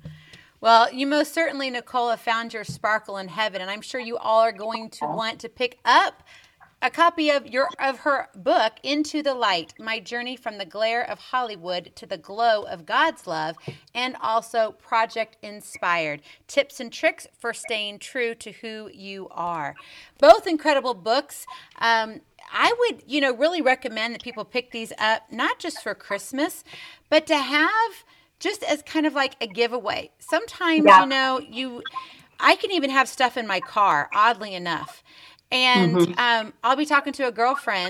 Well, you most certainly, Nicole, have found your sparkle in heaven, and I'm sure you all are going to want to pick up a copy of your of her book, Into the Light, My Journey from the Glare of Hollywood to the Glow of God's Love, and also Project Inspired, Tips and Tricks for Staying True to Who You Are. Both incredible books. Um, I would, you know, really recommend that people pick these up, not just for Christmas, but to have just as kind of like a giveaway. Sometimes, yeah. you know, you, I can even have stuff in my car, oddly enough. And mm-hmm. um, I'll be talking to a girlfriend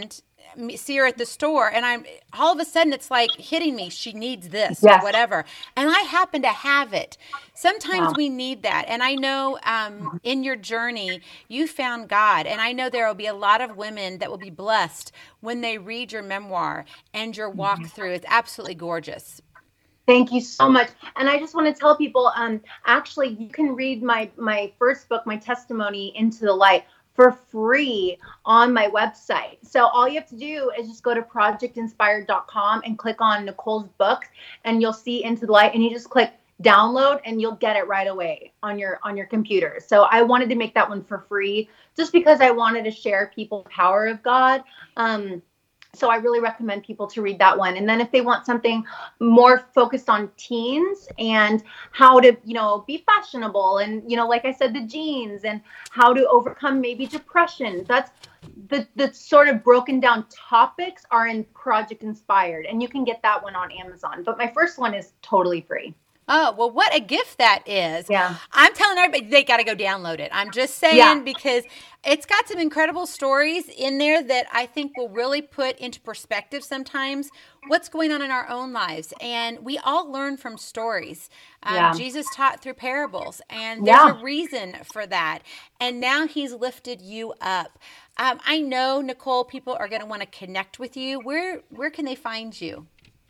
me- see her at the store, and I'm all of a sudden it's like hitting me. She needs this Yes. or whatever, and I happen to have it. Sometimes Wow. we need that, and I know um, in your journey you found God, and I know there will be a lot of women that will be blessed when they read your memoir and your walkthrough. It's absolutely gorgeous. Thank you so much. And I just want to tell people, um, actually, you can read my my first book, my testimony, Into the Light, for free on my website. So all you have to do is just go to project inspired dot com and click on Nicole's book, and you'll see Into the Light, and you just click download and you'll get it right away on your on your computer. So I wanted to make that one for free just because I wanted to share people the power of God. Um, So I really recommend people to read that one. And then if they want something more focused on teens and how to, you know, be fashionable and, you know, like I said, the jeans and how to overcome maybe depression, that's the, the sort of broken down topics are in Project Inspired. And you can get that one on Amazon. But my first one is totally free. Oh, well, what a gift that is. Yeah. I'm telling everybody they got to go download it. I'm just saying Yeah. because it's got some incredible stories in there that I think will really put into perspective sometimes what's going on in our own lives. And we all learn from stories. Um, Yeah. Jesus taught through parables, and there's Yeah. a reason for that. And now he's lifted you up. Um, I know, Nicole, people are going to want to connect with you. Where, where can they find you?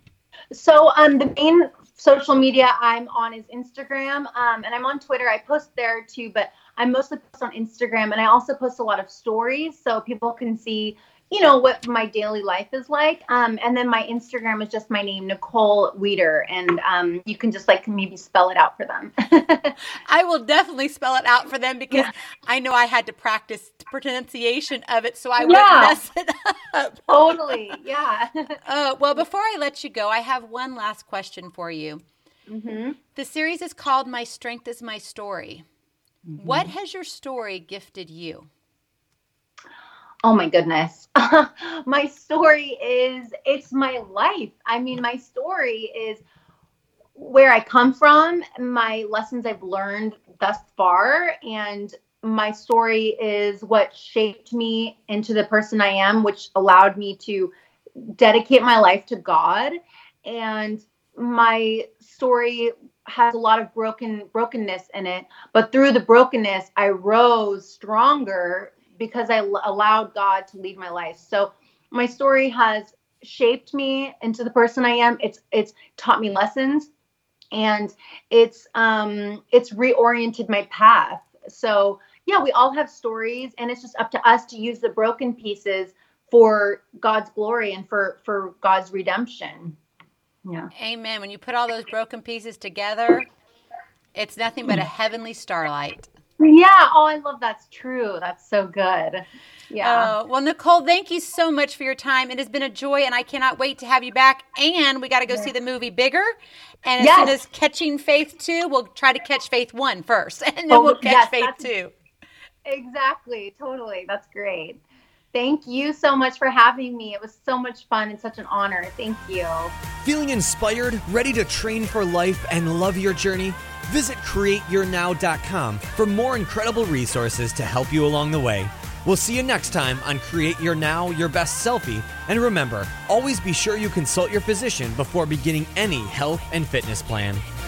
So um, the main social media I'm on is Instagram, um, and I'm on Twitter. I post there too, but I mostly post on Instagram, and I also post a lot of stories so people can see, you know, what my daily life is like. Um, and then my Instagram is just my name, Nicole Weeder, and um, you can just like maybe spell it out for them. I will definitely spell it out for them because Yeah. I know I had to practice pronunciation of it so I Yeah. wouldn't mess it up. Totally, yeah. Uh, well, before I let you go, I have one last question for you. hmm The series is called My Strength is My Story. What has your story gifted you? Oh my goodness. My story is, it's my life. I mean, my story is where I come from, my lessons I've learned thus far, and my story is what shaped me into the person I am, which allowed me to dedicate my life to God. And my story has a lot of broken brokenness in it, but through the brokenness, I rose stronger because I l- allowed God to lead my life. So my story has shaped me into the person I am. It's it's taught me lessons, and it's um it's reoriented my path. So yeah, we all have stories, and it's just up to us to use the broken pieces for God's glory and for for God's redemption. Yeah. Amen. When you put all those broken pieces together, it's nothing but a heavenly starlight. Yeah. Oh, I love that's true. That's so good. Yeah. Uh, well, Nicole, thank you so much for your time. It has been a joy, and I cannot wait to have you back. And we got to go see the movie Bigger. And as Yes. soon as Catching Faith two, we'll try to catch Faith one first, and then Oh, we'll catch yes, Faith that's- two. Exactly. Totally. That's great. Thank you so much for having me. It was so much fun and such an honor. Thank you. Feeling inspired, ready to train for life, and love your journey? Visit create your now dot com for more incredible resources to help you along the way. We'll see you next time on Create Your Now, Your Best Selfie. And remember, always be sure you consult your physician before beginning any health and fitness plan.